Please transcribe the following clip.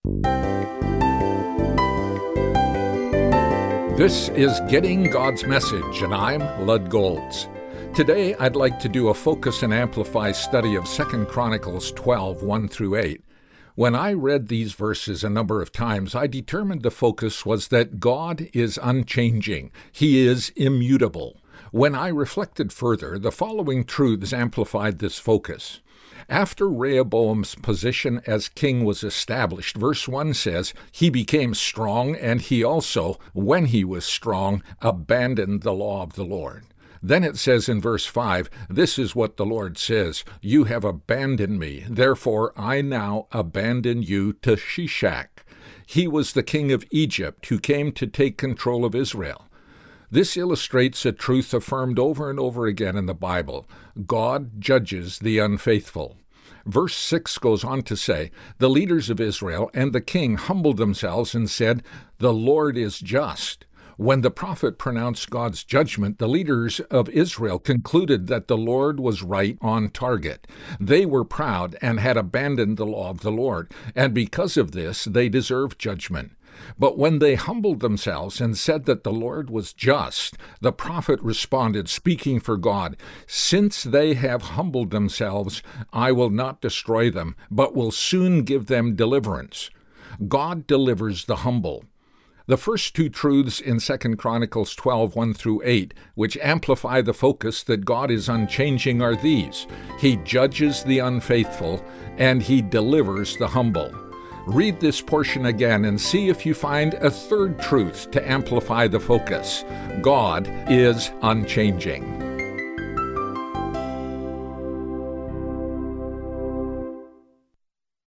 This is Getting God's Message, and I'm Lud Golds. Today, I'd like to do a Focus and Amplify study of 2 Chronicles 12, 1-8. When I read these verses a number of times, I determined the focus was that God is unchanging. He is immutable. When I reflected further, the following truths amplified this focus. After Rehoboam's position as king was established, verse 1 says, he became strong, and he also, when he was strong, abandoned the law of the Lord. Then it says in verse 5, this is what the Lord says, you have abandoned me, therefore I now abandon you to Shishak. He was the king of Egypt who came to take control of Israel. This illustrates a truth affirmed over and over again in the Bible. God judges the unfaithful. Verse 6 goes on to say, the leaders of Israel and the king humbled themselves and said, the Lord is just. When the prophet pronounced God's judgment, the leaders of Israel concluded that the Lord was right on target. They were proud and had abandoned the law of the Lord, and because of this, they deserved judgment. But when they humbled themselves and said that the Lord was just, the prophet responded, speaking for God, since they have humbled themselves, I will not destroy them, but will soon give them deliverance. God delivers the humble. The first two truths in 2 Chronicles 12, 1-8, which amplify the focus that God is unchanging, are these. He judges the unfaithful, and he delivers the humble. Read this portion again and see if you find a third truth to amplify the focus. God is unchanging.